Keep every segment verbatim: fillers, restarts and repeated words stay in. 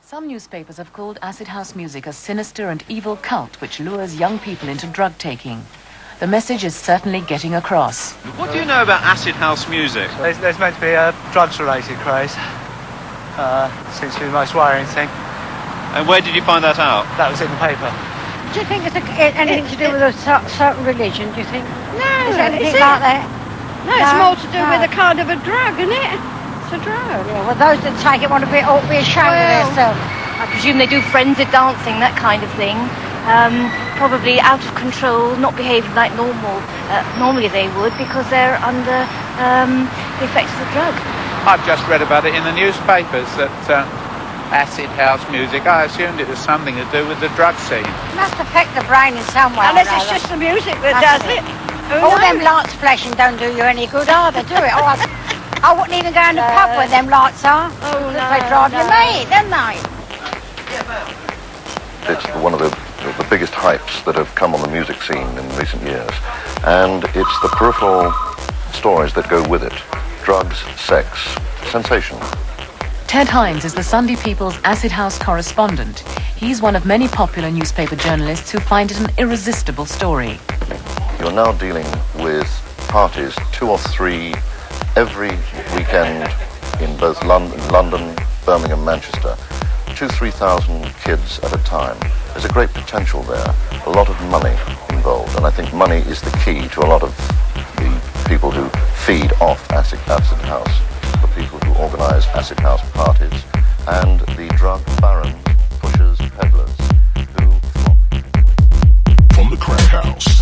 Some newspapers have called acid house music a sinister and evil cult which lures young people into drug taking. The message is certainly getting across. What do you know about acid house music? There's, there's meant to be a drugs-related craze. Uh, seems to be the most worrying thing. And where did you find that out? That was in the paper. Do you think it's a, it, anything it, to do it, with a cer- certain religion, do you think? No, is it anything is it? like that? No, no, it's more to do no. with a kind of a drug, isn't it? It's a drug. Yeah, well, those that take it want to be, ought to be ashamed Well, of themselves. I presume they do frenzied dancing, that kind of thing. Um, probably out of control, not behaving like normal. Uh, normally they would because they're under um, the effects of the drug. I've just read about it in the newspapers that uh, acid house music, I assumed it was something to do with the drug scene. It must affect the brain in some way. Unless or it's other. just the music that Must does it? it. Who All knows? them lights flashing don't do you any good either, do it? Oh, I, I wouldn't even go in the No. pub where them lights are. Oh, no, They drive no. you mad, don't they? It's one of the, the biggest hypes that have come on the music scene in recent years. And it's the peripheral stories that go with it. Drugs, sex, sensation. Ted Hines is the Sunday People's acid house correspondent. He's one of many popular newspaper journalists who find it an irresistible story. You're now dealing with parties, two or three, every weekend in both London, London, Birmingham, Manchester. Two, three thousand kids at a time. There's a great potential there, a lot of money involved, and I think money is the key to a lot of the people who feed off acid, acid house, the people who organise acid house parties, and the drug barons, pushers, peddlers, who flock. From the crack house.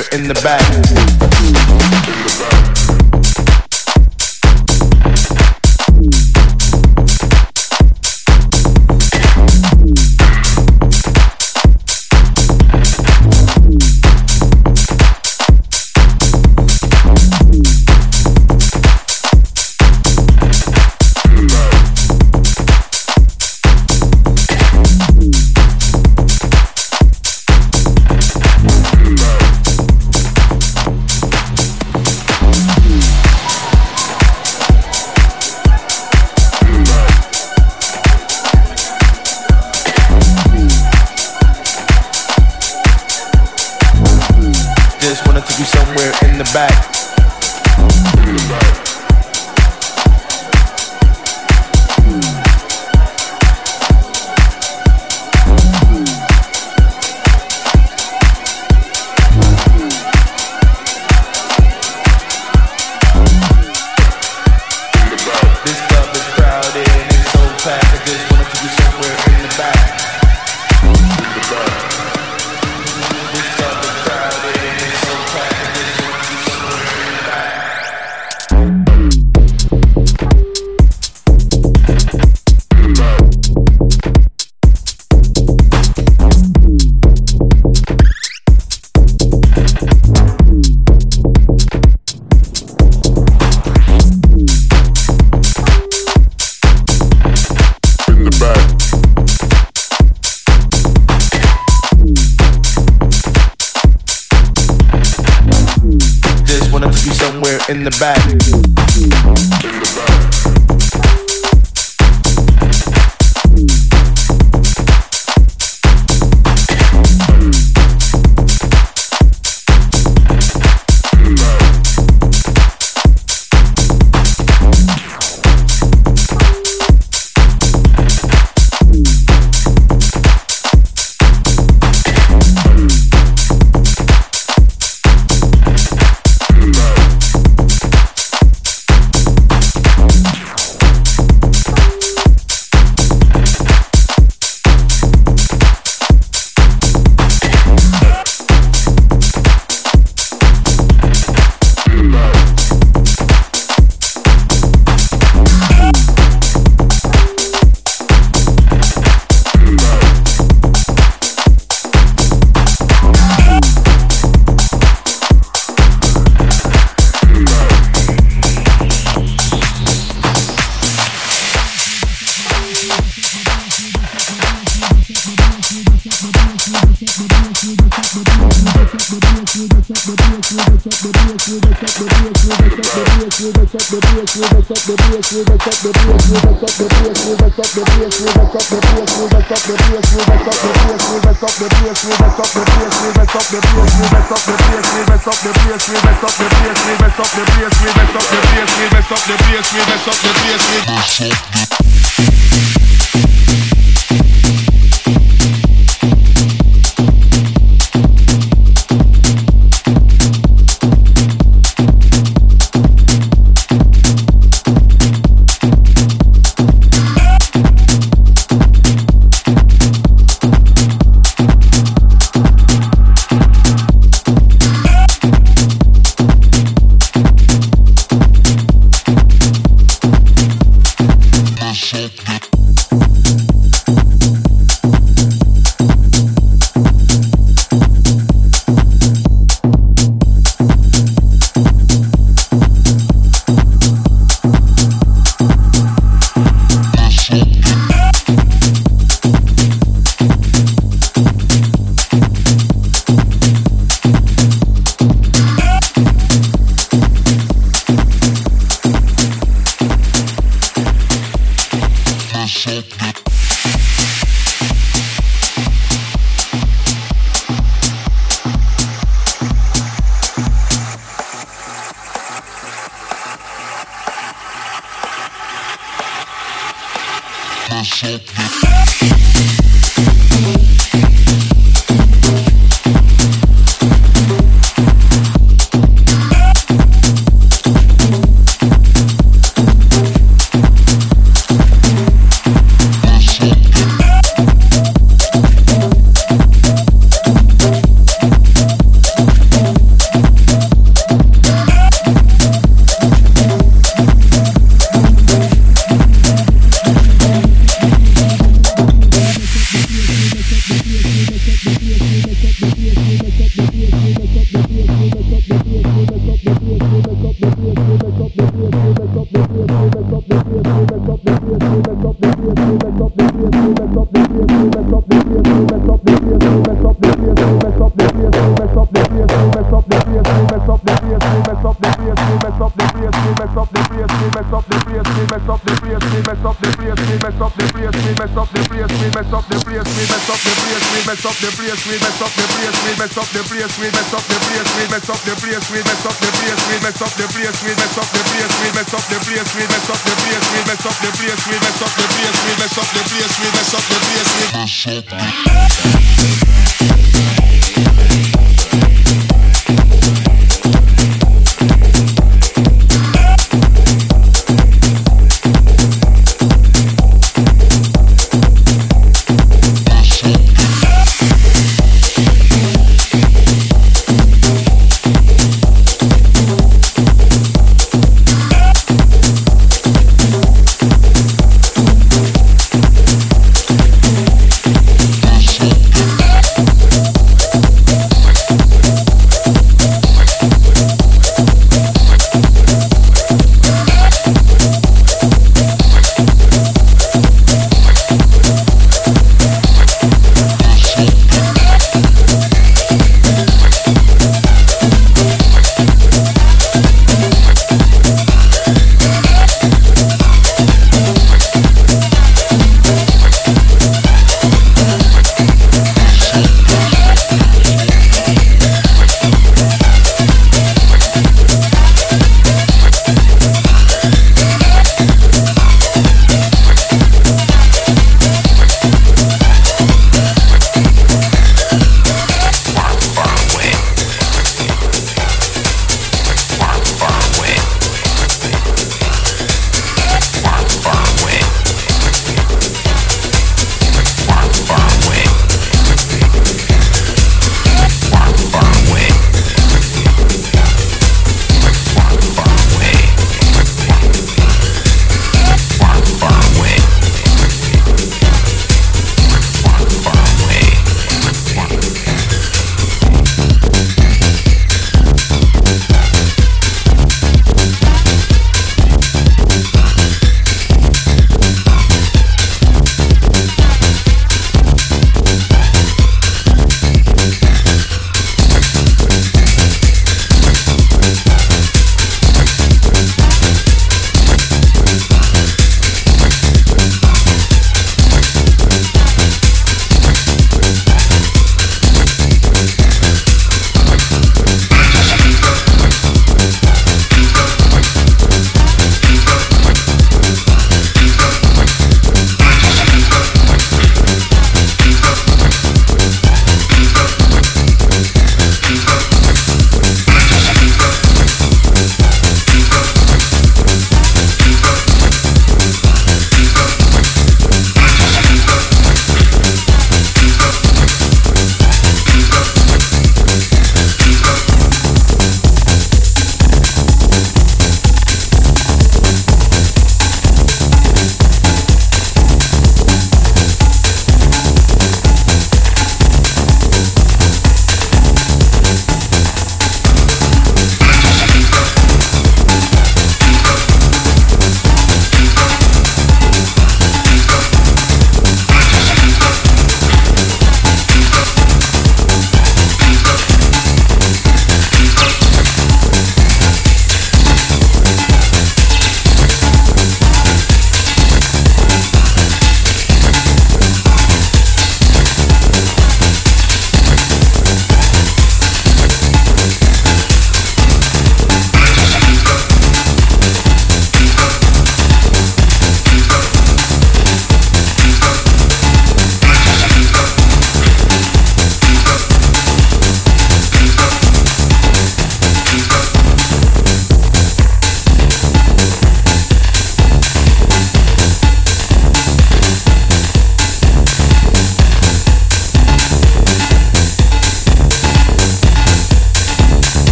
somewhere in the back. In the back. Shit. we mess up the place, we mess up the place, we mess up the place, we mess up the place, we mess up the place, we mess up the place, we mess up the place, we mess up the place, we mess up the place, we mess up the place, we mess up the place, we mess up the place, we mess up the place, we mess up the place, we mess up the place, we mess up the We'll be right back.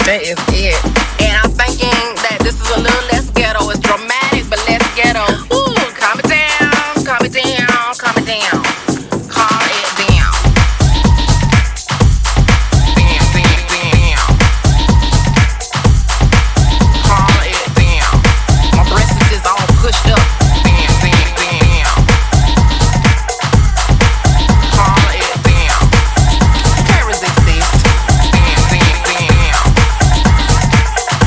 That is it. And I'm thinking that this is a little less ghetto. It's dramatic, but less ghetto. Ooh, calm it down, calm it down, calm it down. Calm it down. Down, down, down. Calm it down. My breasts is all pushed up. Down, down, down. Calm it down. Can't resist this. Down, down, down.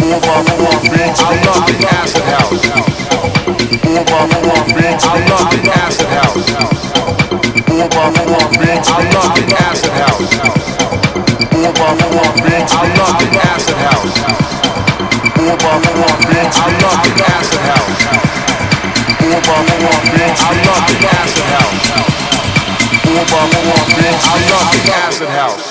Four by four, bitch, I love the acid house. Four by four, bitch, I love the acid house. Four by four, bitch, I love the acid house. Four by four, bitch, I love the acid house. Four by four, bitch, I love the acid house. Four by four, bitch, I love the acid house. Four by four, bitch, I love the acid house.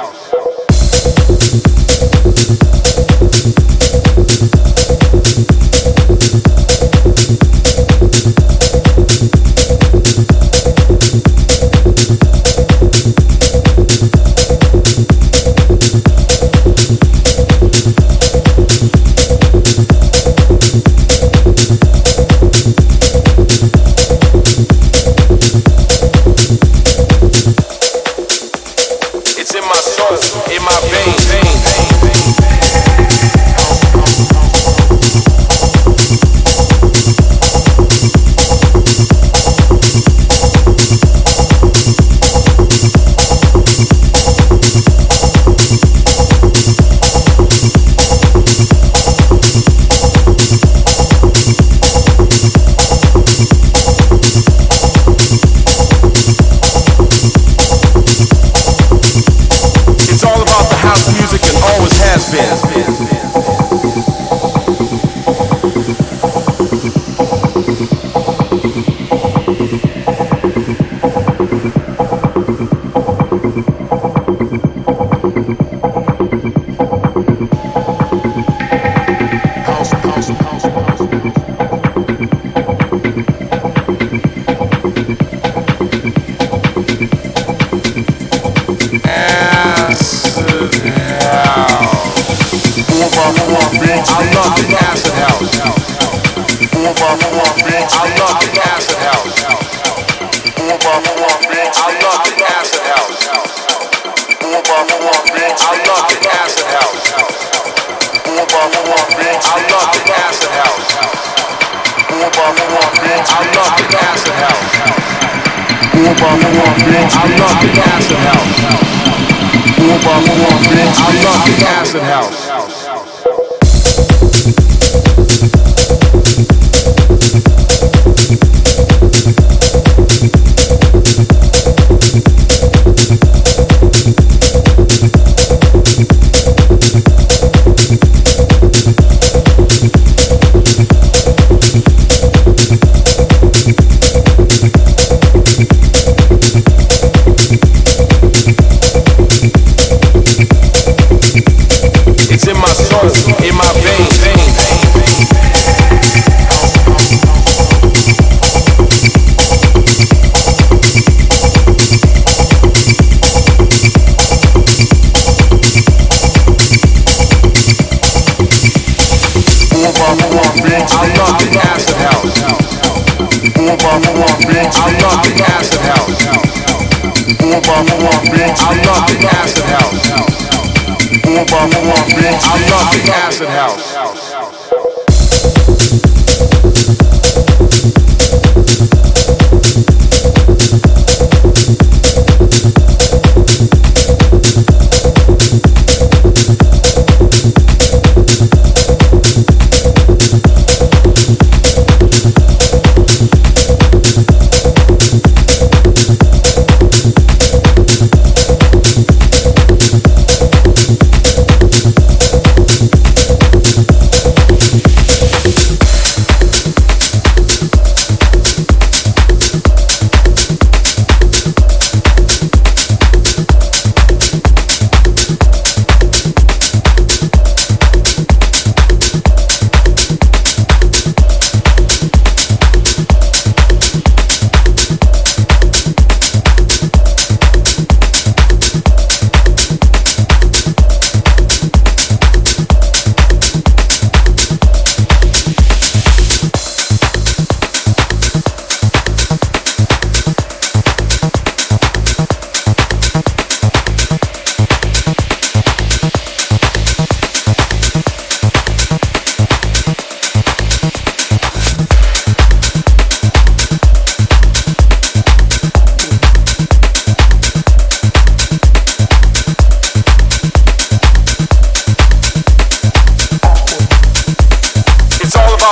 In my veins, veins,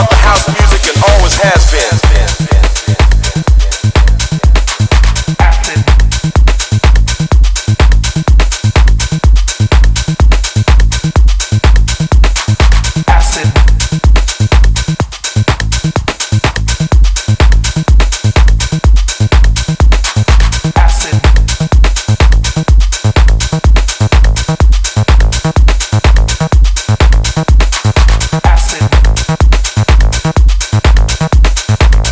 love for house music and always has been. Acid.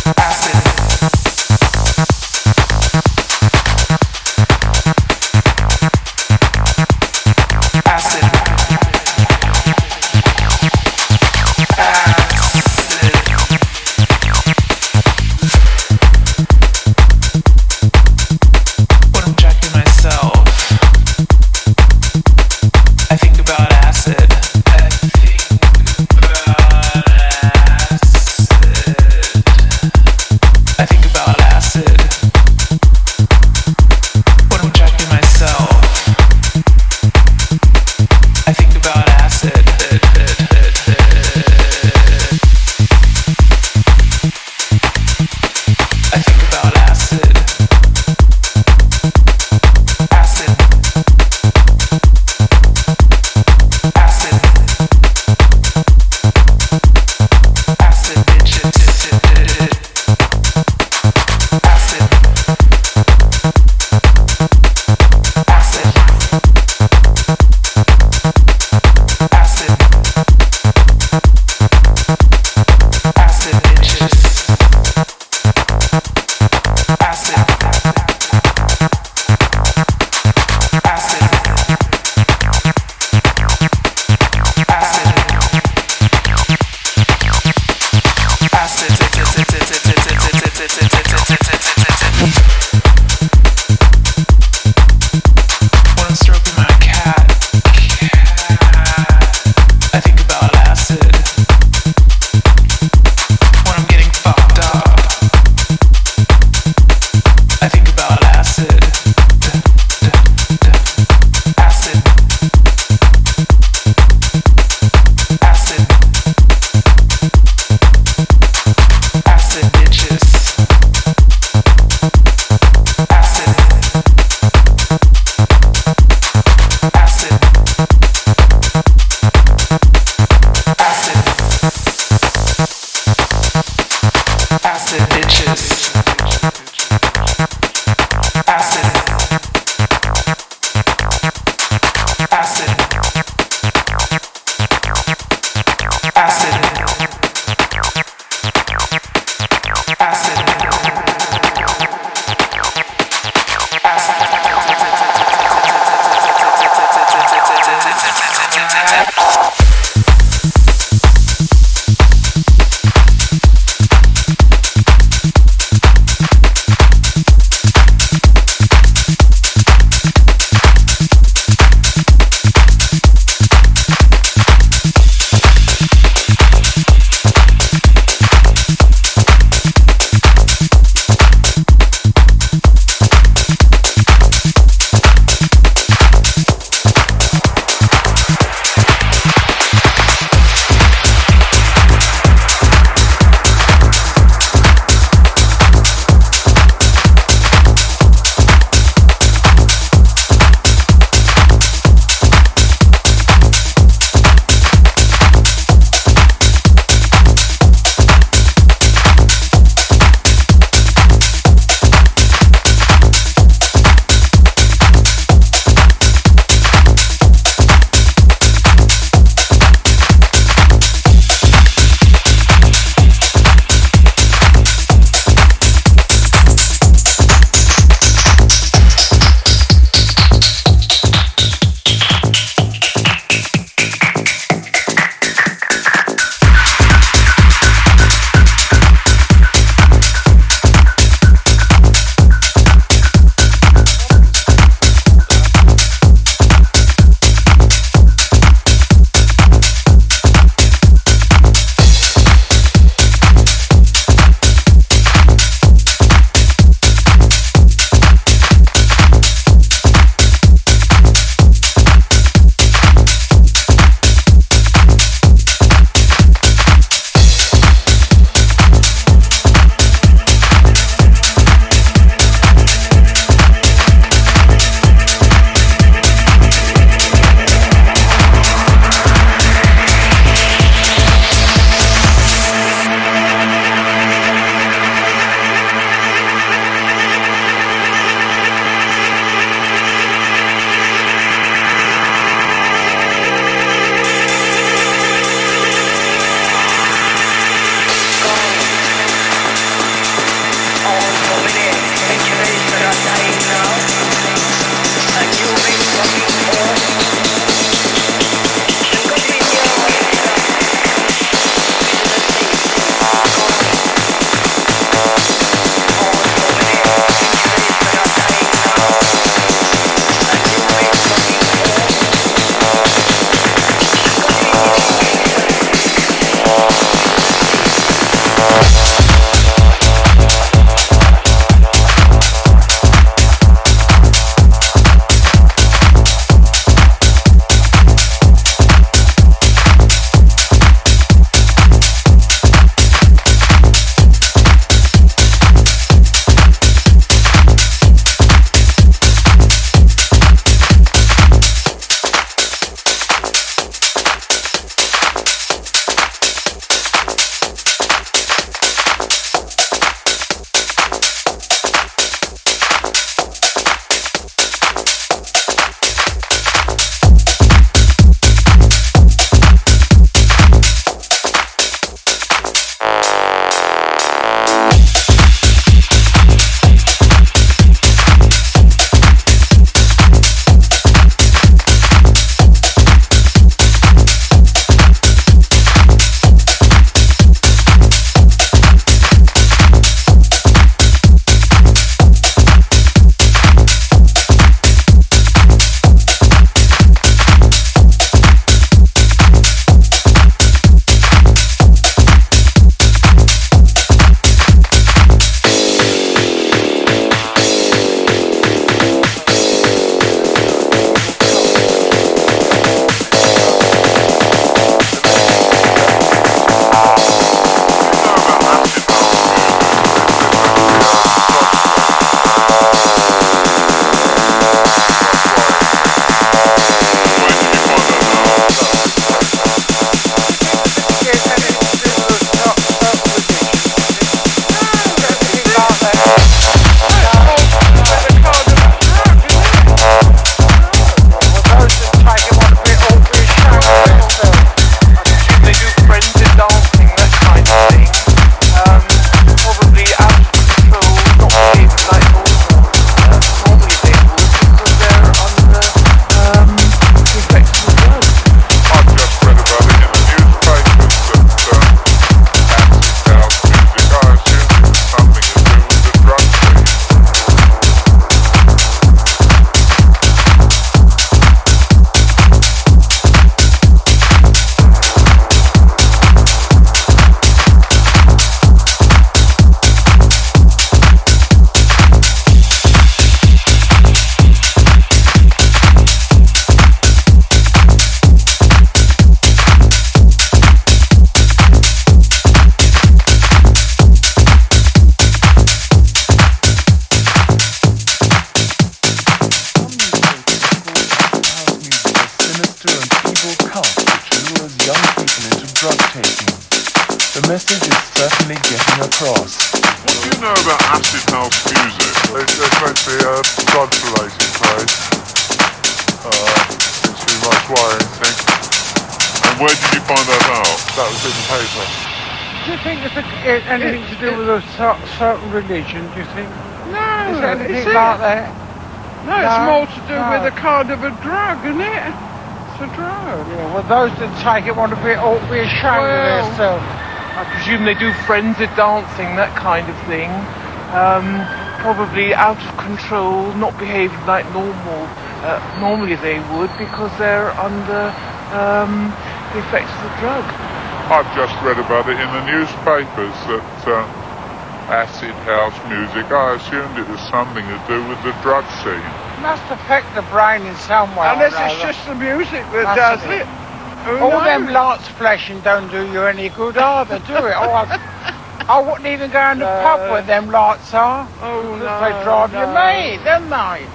working. The message is certainly getting across. What do you know about acid house music? It, it's meant to be a drugs-related craze. Uh, seems to be the most worrying thing. And where did you find that out? That was in the paper. Do you think it's, a, it's anything to do with a cer- certain religion, do you think? No, Is there anything is it? like that? No, it's No, more to do no. with a kind of a drug, isn't it? It's a drug. Yeah, well, those that take it want to be, ought to be ashamed Well, of themselves. I presume they do frenzied dancing, that kind of thing. Um, probably out of control, not behaving like normal. Uh, normally they would because they're under um, the effects of the drug. I've just read about it in the newspapers that uh, acid house music, I assumed it was something to do with the drug scene. It must affect the brain in some way. Unless or it's other. just the music that Must does be. it. Who All knows? them lights flashing don't do you any good either, do it? Oh, I, I wouldn't even go in the No. pub where them lights are. Oh, Because no, they drive no. you mad, don't they?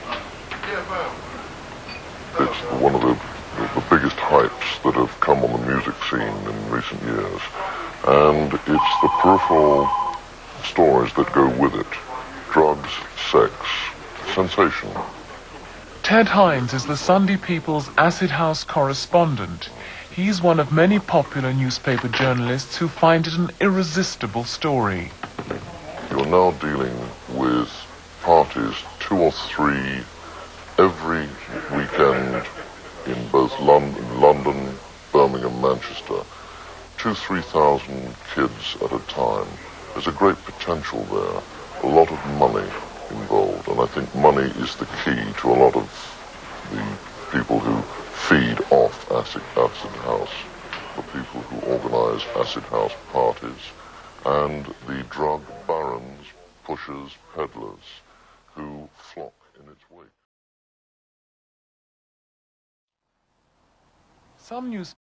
It's one of the, the biggest hypes that have come on the music scene in recent years. And it's the peripheral stories that go with it. Drugs, sex, sensation. Ted Hines is the Sunday People's Acid House correspondent. He's one of many popular newspaper journalists who find it an irresistible story. You're now dealing with parties, two or three, every weekend in both London, London, Birmingham, Manchester. Two, three thousand kids at a time. There's a great potential there, a lot of money involved, and I think money is the key to a lot of the people who feed off acid, acid house, the people who organise acid house parties, and the drug barons, pushers, peddlers, who flock in its wake. Some news